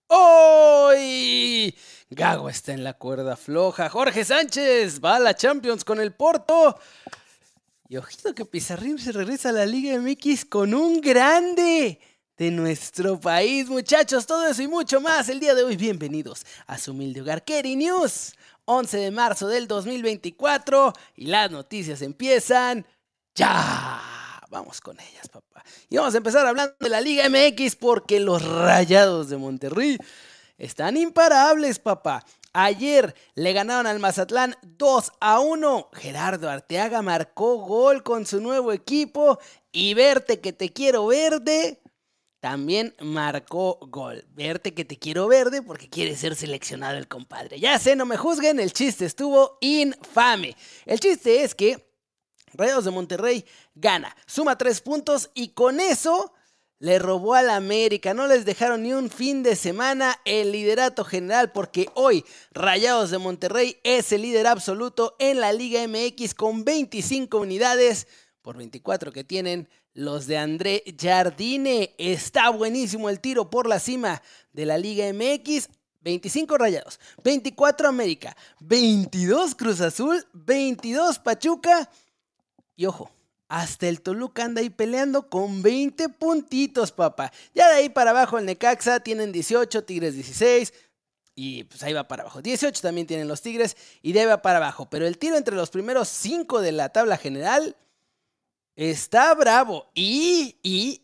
¡Hoy! Gago está en la cuerda floja. Jorge Sánchez va a la Champions con el Porto. Y ojito que Pizarrín se regresa a la Liga MX con un grande de nuestro país. Muchachos, todo eso y mucho más el día de hoy. Bienvenidos a su humilde hogar Keri News. 11 de marzo del 2024 y las noticias empiezan ya. Vamos con ellas, papá. Y vamos a empezar hablando de la Liga MX porque los Rayados de Monterrey están imparables, papá. Ayer le ganaron al Mazatlán 2-1. Gerardo Arteaga marcó gol con su nuevo equipo. Y Verte que te quiero verde también marcó gol. Verte que te quiero verde porque quiere ser seleccionado el compadre. Ya sé, no me juzguen, el chiste estuvo infame. El chiste es que Rayados de Monterrey gana, suma 3 puntos y con eso le robó al América. No les dejaron ni un fin de semana el liderato general porque hoy Rayados de Monterrey es el líder absoluto en la Liga MX con 25 unidades por 24 que tienen los de André Jardine. Está buenísimo el tiro por la cima de la Liga MX. 25 Rayados, 24 América, 22 Cruz Azul, 22 Pachuca. Y ojo, hasta el Toluca anda ahí peleando con 20 puntitos, papá. Ya de ahí para abajo el Necaxa tienen 18, Tigres 16. Y pues ahí va para abajo. 18 también tienen los Tigres y de ahí va para abajo. Pero el tiro entre los primeros 5 de la tabla general está bravo. Y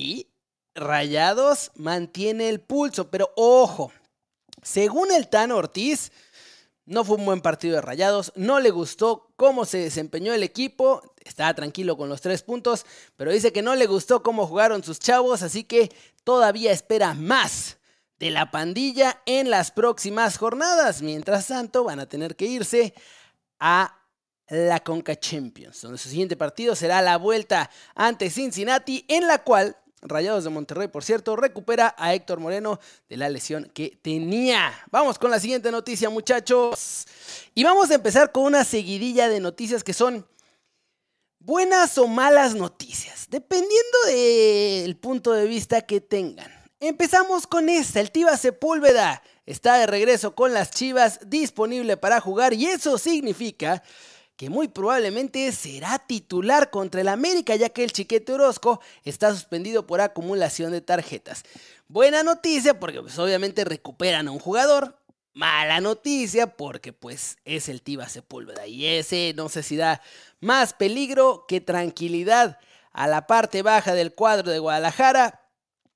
Rayados mantiene el pulso. Pero ojo, según el Tano Ortiz, no fue un buen partido de Rayados, no le gustó cómo se desempeñó el equipo, estaba tranquilo con los 3 puntos, pero dice que no le gustó cómo jugaron sus chavos, así que todavía espera más de la pandilla en las próximas jornadas. Mientras tanto, van a tener que irse a la Conca Champions, donde su siguiente partido será la vuelta ante Cincinnati, en la cual Rayados de Monterrey, por cierto, recupera a Héctor Moreno de la lesión que tenía. Vamos con la siguiente noticia, muchachos. Y vamos a empezar con una seguidilla de noticias que son buenas o malas noticias, dependiendo del punto de vista que tengan. Empezamos con esta, el Tiva Sepúlveda está de regreso con las Chivas, disponible para jugar y eso significa que muy probablemente será titular contra el América, ya que el Chiquete Orozco está suspendido por acumulación de tarjetas. Buena noticia porque pues obviamente recuperan a un jugador. Mala noticia porque pues es el Tiva Sepúlveda y ese no sé si da más peligro que tranquilidad a la parte baja del cuadro de Guadalajara.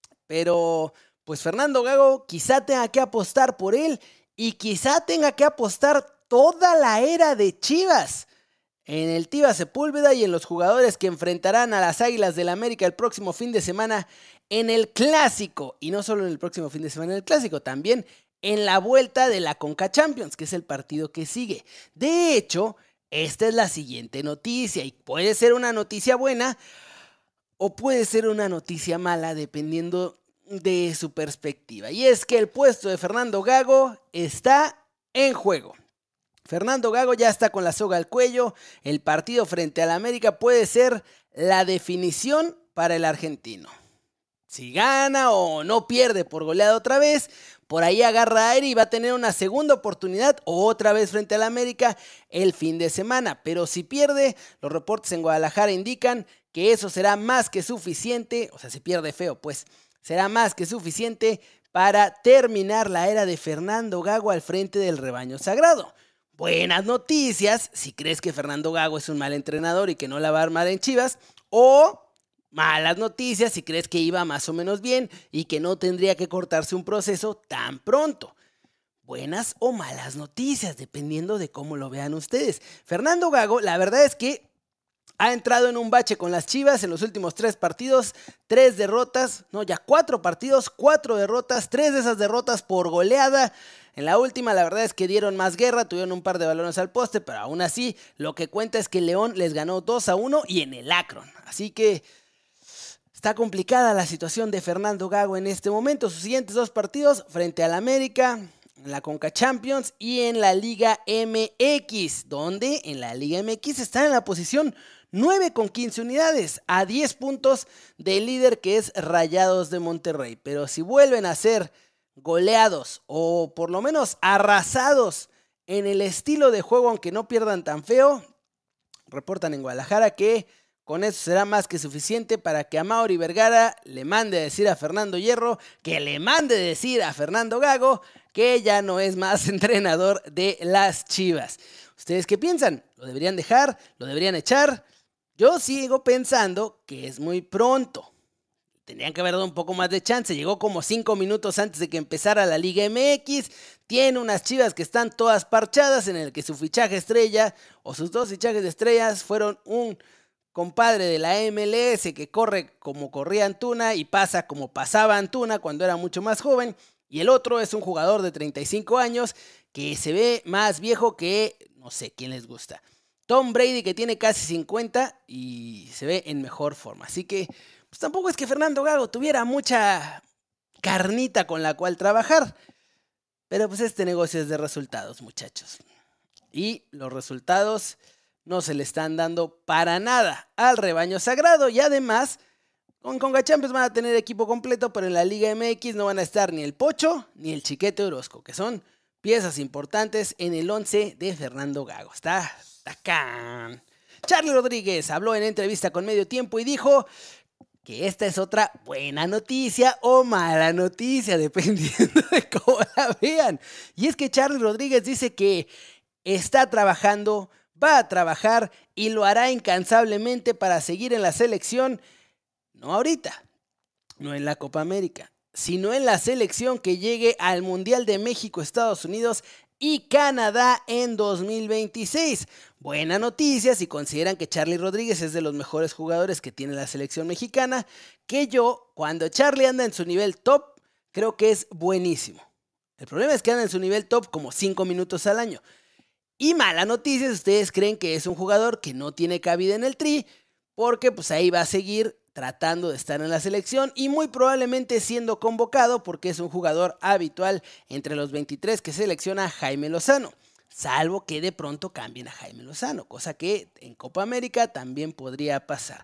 Pero pues Fernando Gago quizá tenga que apostar por él y quizá tenga que apostar toda la era de Chivas en el Tiva Sepúlveda y en los jugadores que enfrentarán a las Águilas del América el próximo fin de semana en el Clásico. Y no solo en el próximo fin de semana en el Clásico, también en la vuelta de la Conca Champions, que es el partido que sigue. De hecho, esta es la siguiente noticia y puede ser una noticia buena o puede ser una noticia mala dependiendo de su perspectiva. Y es que el puesto de Fernando Gago está en juego. Fernando Gago ya está con la soga al cuello. El partido frente al América puede ser la definición para el argentino. Si gana o no pierde por goleada otra vez, por ahí agarra aire y va a tener una segunda oportunidad otra vez frente al América el fin de semana. Pero si pierde, los reportes en Guadalajara indican que eso será más que suficiente, o sea, si pierde feo, pues será más que suficiente para terminar la era de Fernando Gago al frente del rebaño sagrado. Buenas noticias si crees que Fernando Gago es un mal entrenador y que no la va a armar en Chivas, o malas noticias si crees que iba más o menos bien y que no tendría que cortarse un proceso tan pronto. Buenas o malas noticias, dependiendo de cómo lo vean ustedes. Fernando Gago, la verdad es que ha entrado en un bache con las Chivas en los últimos 3 partidos, 3 derrotas, no, ya 4 partidos, 4 derrotas, 3 de esas derrotas por goleada. En la última, la verdad es que dieron más guerra, tuvieron un par de balones al poste, pero aún así, lo que cuenta es que León les ganó 2-1 y en el Akron. Así que está complicada la situación de Fernando Gago en este momento. Sus siguientes 2 partidos frente al América, en la Conca Champions y en la Liga MX, donde en la Liga MX están en la posición 9 con 15 unidades, a 10 puntos del líder que es Rayados de Monterrey. Pero si vuelven a ser goleados o por lo menos arrasados en el estilo de juego, aunque no pierdan tan feo, reportan en Guadalajara que con eso será más que suficiente para que Amaury Vergara le mande a decir a Fernando Hierro, que le mande a decir a Fernando Gago que ya no es más entrenador de las Chivas. ¿Ustedes qué piensan? ¿Lo deberían dejar? ¿Lo deberían echar? Yo sigo pensando que es muy pronto. Tendrían que haber dado un poco más de chance. Llegó como 5 minutos antes de que empezara la Liga MX. Tiene unas Chivas que están todas parchadas, en el que su fichaje estrella o sus dos fichajes de estrellas fueron un compadre de la MLS que corre como corría Antuna y pasa como pasaba Antuna cuando era mucho más joven. Y el otro es un jugador de 35 años que se ve más viejo que no sé quién les gusta. Tom Brady, que tiene casi 50 y se ve en mejor forma. Así que pues tampoco es que Fernando Gago tuviera mucha carnita con la cual trabajar. Pero pues este negocio es de resultados, muchachos. Y los resultados no se le están dando para nada al rebaño sagrado. Y además, con Conca Champions van a tener equipo completo, pero en la Liga MX no van a estar ni el Pocho ni el Chiquete Orozco, que son piezas importantes en el 11 de Fernando Gago. Está acá. Charly Rodríguez habló en entrevista con Medio Tiempo y dijo que esta es otra buena noticia o mala noticia, dependiendo de cómo la vean. Y es que Charly Rodríguez dice que está trabajando, va a trabajar y lo hará incansablemente para seguir en la selección, no ahorita, no en la Copa América, sino en la selección que llegue al Mundial de México, Estados Unidos y Canadá en 2026. Buena noticia si consideran que Charly Rodríguez es de los mejores jugadores que tiene la selección mexicana, que yo, cuando Charly anda en su nivel top, creo que es buenísimo. El problema es que anda en su nivel top como 5 minutos al año. Y mala noticia si ustedes creen que es un jugador que no tiene cabida en el Tri, porque pues ahí va a seguir tratando de estar en la selección y muy probablemente siendo convocado porque es un jugador habitual entre los 23 que selecciona Jaime Lozano, salvo que de pronto cambien a Jaime Lozano, cosa que en Copa América también podría pasar.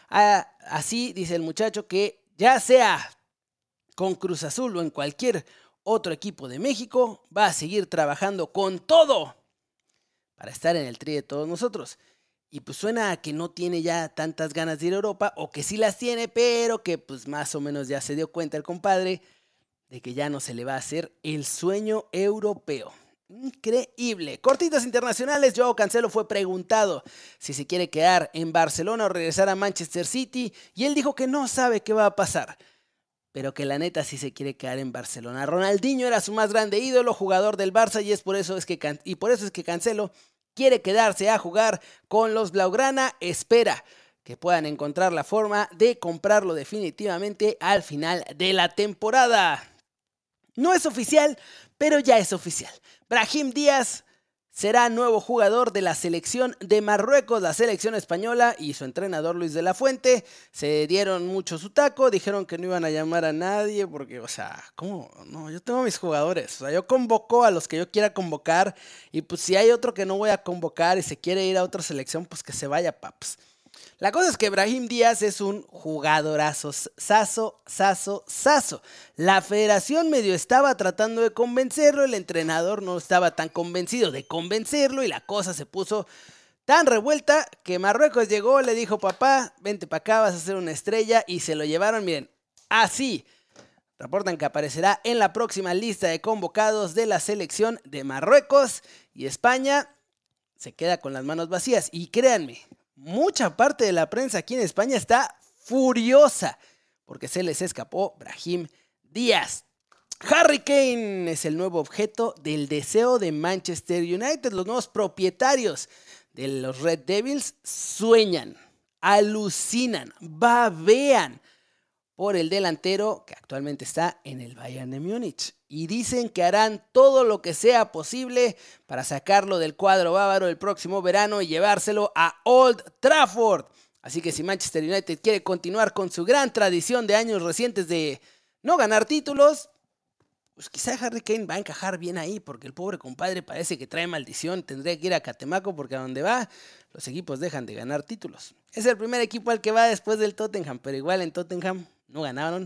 Así dice el muchacho que ya sea con Cruz Azul o en cualquier otro equipo de México, va a seguir trabajando con todo para estar en el Tri de todos nosotros. Y pues suena a que no tiene ya tantas ganas de ir a Europa, o que sí las tiene, pero que pues más o menos ya se dio cuenta el compadre de que ya no se le va a hacer el sueño europeo. Increíble. Cortitas internacionales. Joao Cancelo fue preguntado si se quiere quedar en Barcelona o regresar a Manchester City, y él dijo que no sabe qué va a pasar, pero que la neta sí se quiere quedar en Barcelona. Ronaldinho era su más grande ídolo, jugador del Barça, y por eso es que Cancelo quiere quedarse a jugar con los Blaugrana. Espera que puedan encontrar la forma de comprarlo definitivamente al final de la temporada. No es oficial, pero ya es oficial. Brahim Díaz será nuevo jugador de la selección de Marruecos. La selección española y su entrenador Luis de la Fuente se dieron mucho su taco, dijeron que no iban a llamar a nadie porque, o sea, ¿cómo? No, yo tengo mis jugadores, o sea, yo convoco a los que yo quiera convocar, y pues si hay otro que no voy a convocar y se quiere ir a otra selección, pues que se vaya, paps. La cosa es que Brahim Díaz es un jugadorazo, saso. La federación medio estaba tratando de convencerlo, el entrenador no estaba tan convencido de convencerlo y la cosa se puso tan revuelta que Marruecos llegó, le dijo: papá, vente para acá, vas a ser una estrella, y se lo llevaron, miren, así. Reportan que aparecerá en la próxima lista de convocados de la selección de Marruecos, y España se queda con las manos vacías. Y créanme, mucha parte de la prensa aquí en España está furiosa porque se les escapó Brahim Díaz. Harry Kane es el nuevo objeto del deseo de Manchester United. Los nuevos propietarios de los Red Devils sueñan, alucinan, babean por el delantero que actualmente está en el Bayern de Múnich, y dicen que harán todo lo que sea posible para sacarlo del cuadro bávaro el próximo verano y llevárselo a Old Trafford. Así que si Manchester United quiere continuar con su gran tradición de años recientes de no ganar títulos, pues quizá Harry Kane va a encajar bien ahí, porque el pobre compadre parece que trae maldición. Tendría que ir a Catemaco porque a donde va los equipos dejan de ganar títulos. Es el primer equipo al que va después del Tottenham, pero igual en Tottenham no ganaron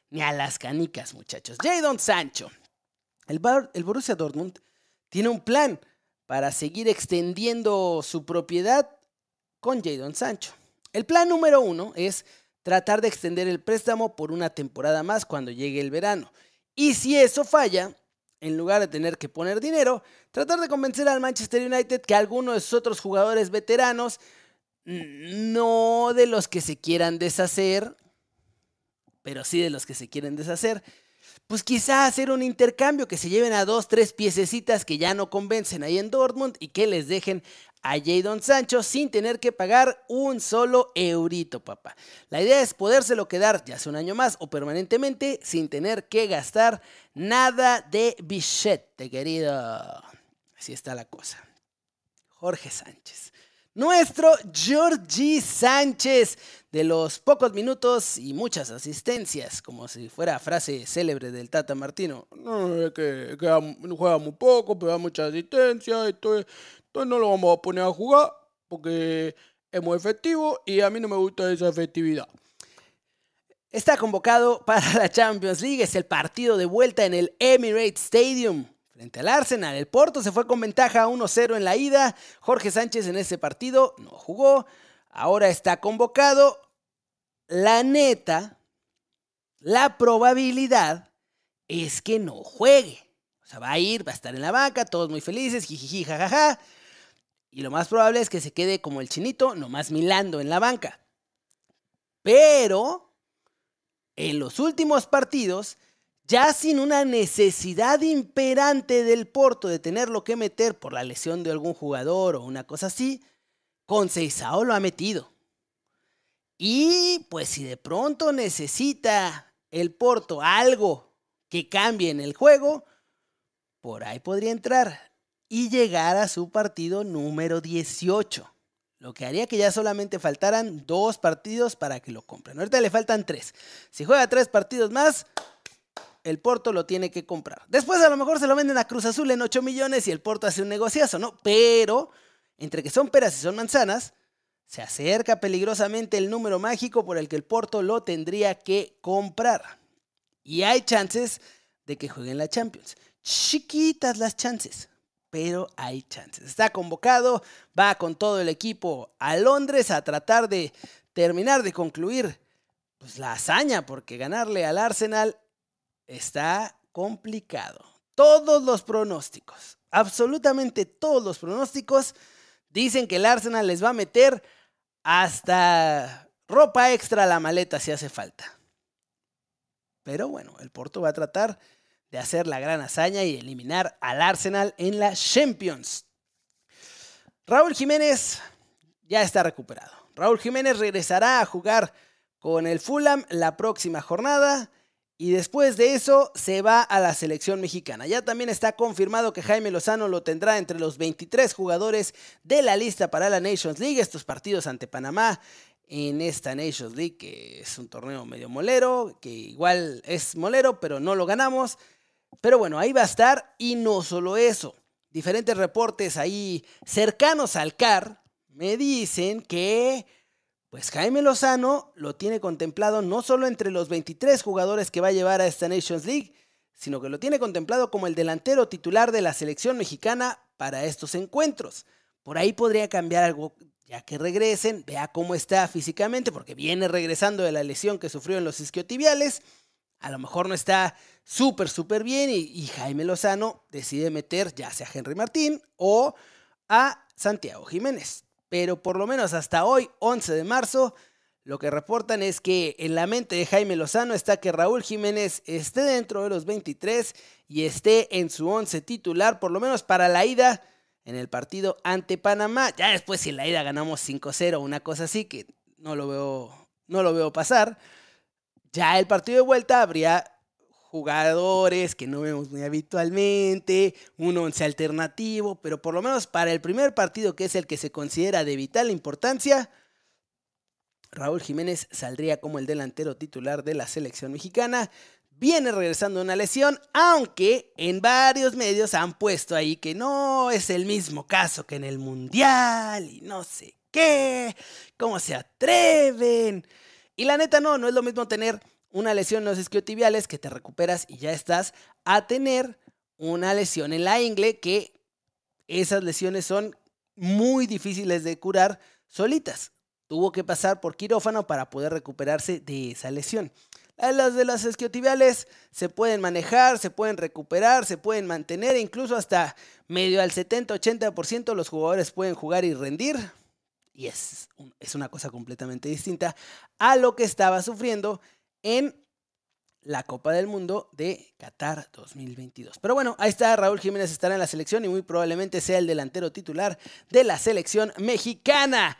ni a las canicas, muchachos. Jadon Sancho. El Borussia Dortmund tiene un plan para seguir extendiendo su propiedad con Jadon Sancho. El plan número 1 es tratar de extender el préstamo por una temporada más cuando llegue el verano. Y si eso falla, en lugar de tener que poner dinero, tratar de convencer al Manchester United que alguno de sus otros jugadores veteranos, no de los que se quieran deshacer, pero sí de los que se quieren deshacer, pues quizá hacer un intercambio, que se lleven a 2, 3 piececitas que ya no convencen ahí en Dortmund y que les dejen a Jadon Sancho sin tener que pagar un solo eurito, papá. La idea es podérselo quedar ya sea un año más o permanentemente sin tener que gastar nada de billete, querido. Así está la cosa. Jorge Sánchez. Nuestro Jordi Sánchez, de los pocos minutos y muchas asistencias, como si fuera frase célebre del Tata Martino. No, es que juega muy poco, pero da mucha asistencia, entonces no lo vamos a poner a jugar porque es muy efectivo y a mí no me gusta esa efectividad. Está convocado para la Champions League, es el partido de vuelta en el Emirates Stadium. Frente al Arsenal, el Porto se fue con ventaja 1-0 en la ida. Jorge Sánchez en ese partido no jugó, ahora está convocado. La neta, la probabilidad es que no juegue. O sea, va a estar en la banca, todos muy felices, jijiji, jajaja. Y lo más probable es que se quede como el chinito, nomás milando en la banca. Pero en los últimos partidos, ya sin una necesidad imperante del Porto de tenerlo que meter por la lesión de algún jugador o una cosa así, Conceição lo ha metido. Y pues si de pronto necesita el Porto algo que cambie en el juego, por ahí podría entrar y llegar a su partido número 18. Lo que haría que ya solamente faltaran 2 partidos para que lo compren. Ahorita le faltan 3. Si juega 3 partidos más, el Porto lo tiene que comprar. Después a lo mejor se lo venden a Cruz Azul en 8 millones y el Porto hace un negociazo, ¿no? Pero entre que son peras y son manzanas, se acerca peligrosamente el número mágico por el que el Porto lo tendría que comprar. Y hay chances de que jueguen la Champions. Chiquitas las chances, pero hay chances. Está convocado, va con todo el equipo a Londres a tratar de terminar de concluir pues, la hazaña, porque ganarle al Arsenal está complicado. Todos los pronósticos, absolutamente todos los pronósticos, dicen que el Arsenal les va a meter hasta ropa extra a la maleta si hace falta. Pero bueno, el Porto va a tratar de hacer la gran hazaña y eliminar al Arsenal en la Champions. Raúl Jiménez ya está recuperado. Raúl Jiménez regresará a jugar con el Fulham la próxima jornada y después de eso se va a la selección mexicana. Ya también está confirmado que Jaime Lozano lo tendrá entre los 23 jugadores de la lista para la Nations League. Estos partidos ante Panamá en esta Nations League, que es un torneo medio molero, que igual es molero, pero no lo ganamos. Pero bueno, ahí va a estar y no solo eso. Diferentes reportes ahí cercanos al CAR me dicen que pues Jaime Lozano lo tiene contemplado no solo entre los 23 jugadores que va a llevar a esta Nations League, sino que lo tiene contemplado como el delantero titular de la selección mexicana para estos encuentros. Por ahí podría cambiar algo ya que regresen, vea cómo está físicamente, porque viene regresando de la lesión que sufrió en los isquiotibiales. A lo mejor no está súper bien y Jaime Lozano decide meter ya sea a Henry Martín o a Santiago Jiménez. Pero por lo menos hasta hoy, 11 de marzo, lo que reportan es que en la mente de Jaime Lozano está que Raúl Jiménez esté dentro de los 23 y esté en su 11 titular, por lo menos para la ida en el partido ante Panamá. Ya después si en la ida ganamos 5-0 o una cosa así, que no lo veo pasar, ya el partido de vuelta habría jugadores que no vemos muy habitualmente, un 11 alternativo, pero por lo menos para el primer partido, que es el que se considera de vital importancia, Raúl Jiménez saldría como el delantero titular de la selección mexicana. Viene regresando de una lesión, aunque en varios medios han puesto ahí que no es el mismo caso que en el Mundial y no sé qué, cómo se atreven. Y la neta no es lo mismo tener una lesión en los isquiotibiales que te recuperas y ya estás, a tener una lesión en la ingle, que esas lesiones son muy difíciles de curar solitas. Tuvo que pasar por quirófano para poder recuperarse de esa lesión. Las de las isquiotibiales se pueden manejar, se pueden recuperar, se pueden mantener, incluso hasta medio al 70-80% los jugadores pueden jugar y rendir. Y es una cosa completamente distinta a lo que estaba sufriendo en la Copa del Mundo de Qatar 2022. Pero bueno, ahí está, Raúl Jiménez estará en la selección y muy probablemente sea el delantero titular de la selección mexicana.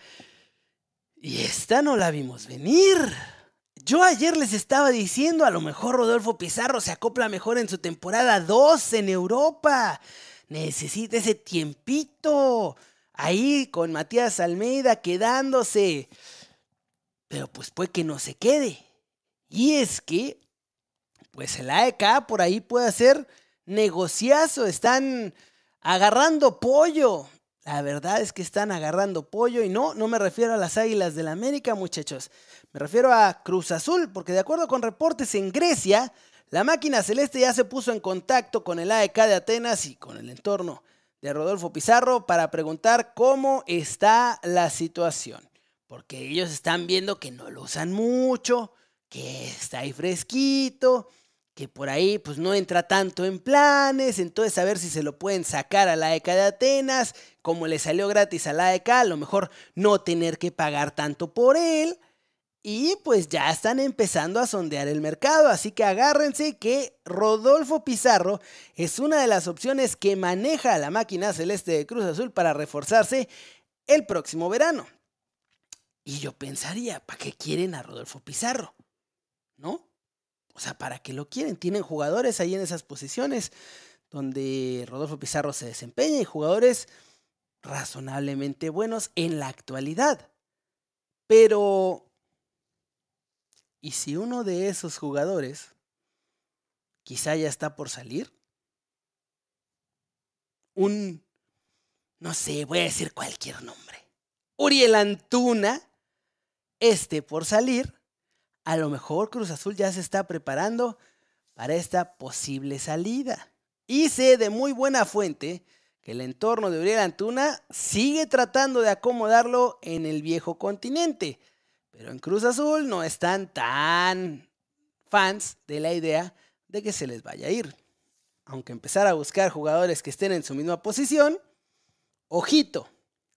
Y esta no la vimos venir. Yo ayer les estaba diciendo, a lo mejor Rodolfo Pizarro se acopla mejor en su temporada 2 en Europa. Necesita ese tiempito ahí con Matías Almeida quedándose. Pero pues puede que no se quede. Y es que pues el AEK por ahí puede hacer negociazo. Están agarrando pollo. La verdad es que están agarrando pollo y no me refiero a las Águilas del América, muchachos. Me refiero a Cruz Azul, porque de acuerdo con reportes en Grecia, la máquina celeste ya se puso en contacto con el AEK de Atenas y con el entorno de Rodolfo Pizarro para preguntar cómo está la situación. Porque ellos están viendo que no lo usan mucho, que está ahí fresquito, que por ahí pues no entra tanto en planes, entonces a ver si se lo pueden sacar a la AEK de Atenas, como le salió gratis a la AEK, a lo mejor no tener que pagar tanto por él, y pues ya están empezando a sondear el mercado, así que agárrense que Rodolfo Pizarro es una de las opciones que maneja la máquina celeste de Cruz Azul para reforzarse el próximo verano. Y yo pensaría, ¿para qué quieren a Rodolfo Pizarro? ¿No? O sea, ¿para qué lo quieren? Tienen jugadores ahí en esas posiciones donde Rodolfo Pizarro se desempeña y jugadores razonablemente buenos en la actualidad. Pero, ¿y si uno de esos jugadores quizá ya está por salir? No sé, voy a decir cualquier nombre. Uriel Antuna esté por salir. A lo mejor Cruz Azul ya se está preparando para esta posible salida. Y sé de muy buena fuente que el entorno de Uriel Antuna sigue tratando de acomodarlo en el viejo continente. Pero en Cruz Azul no están tan fans de la idea de que se les vaya a ir. Aunque empezar a buscar jugadores que estén en su misma posición, ojito,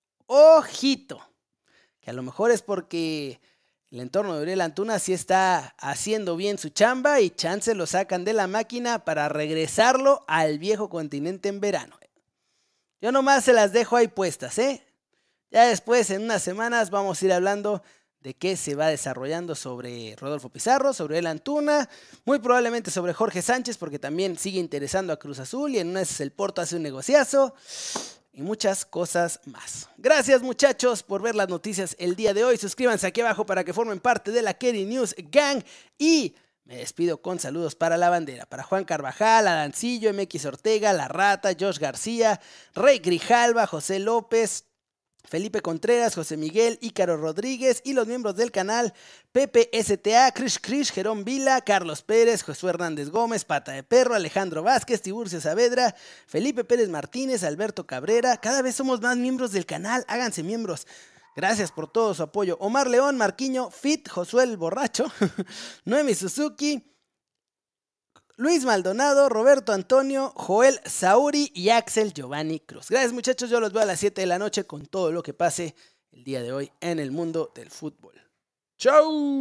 que a lo mejor es porque el entorno de Uriel Antuna sí está haciendo bien su chamba y chance lo sacan de la máquina para regresarlo al viejo continente en verano. Yo nomás se las dejo ahí puestas, ¿eh? Ya después, en unas semanas, vamos a ir hablando de qué se va desarrollando sobre Rodolfo Pizarro, sobre Uriel Antuna, muy probablemente sobre Jorge Sánchez, porque también sigue interesando a Cruz Azul y en una vez el Porto hace un negociazo. Y muchas cosas más. Gracias, muchachos, por ver las noticias el día de hoy. Suscríbanse aquí abajo para que formen parte de la Kerry News Gang. Y me despido con saludos para la bandera. Para Juan Carvajal, Adancillo, MX Ortega, La Rata, Josh García, Rey Grijalva, José López, Felipe Contreras, José Miguel, Ícaro Rodríguez y los miembros del canal Pepe STA, Krish, Jerón Vila, Carlos Pérez, Josué Hernández Gómez, Pata de Perro, Alejandro Vázquez, Tiburcio Saavedra, Felipe Pérez Martínez, Alberto Cabrera. Cada vez somos más miembros del canal, háganse miembros. Gracias por todo su apoyo. Omar León, Marquiño, Fit, Josué el Borracho, Noemi Suzuki, Luis Maldonado, Roberto Antonio, Joel Sauri y Axel Giovanni Cruz. Gracias, muchachos, yo los veo a las 7 de la noche con todo lo que pase el día de hoy en el mundo del fútbol. ¡Chau!